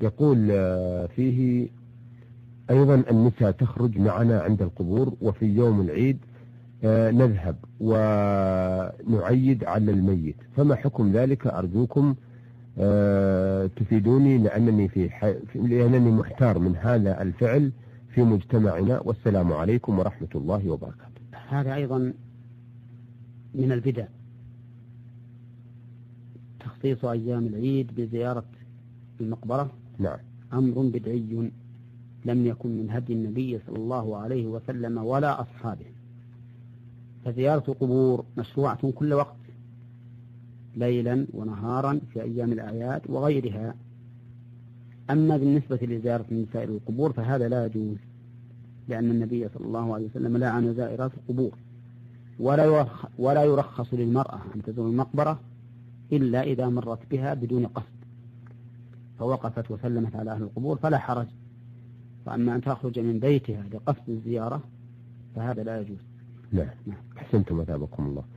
يقول فيه أيضا النساء تخرج معنا عند القبور، وفي يوم العيد نذهب ونعيد على الميت، فما حكم ذلك؟ أرجوكم تفيدوني، لأنني محتار من هذا الفعل في مجتمعنا، والسلام عليكم ورحمة الله وبركاته. هذا أيضا من البدع، تخصيص أيام العيد بزيارة المقبرة. نعم. أمر بدعي لم يكن من هدي النبي صلى الله عليه وسلم ولا أصحابه، فزيارة القبور مشروعة كل وقت، ليلا ونهارا في أيام الأعياد وغيرها. أما بالنسبة لزيارة النساء القبور فهذا لا يجوز، لأن النبي صلى الله عليه وسلم لعن زائرات القبور، ولا يرخص للمرأة أن تزور المقبرة إلا إذا مرت بها بدون قصد فوقفت وسلمت على أهل القبور فلا حرج، فأما أن تخرج من بيتها لقصد الزيارة فهذا لا يجوز. نعم. أحسنتم، أثابكم الله.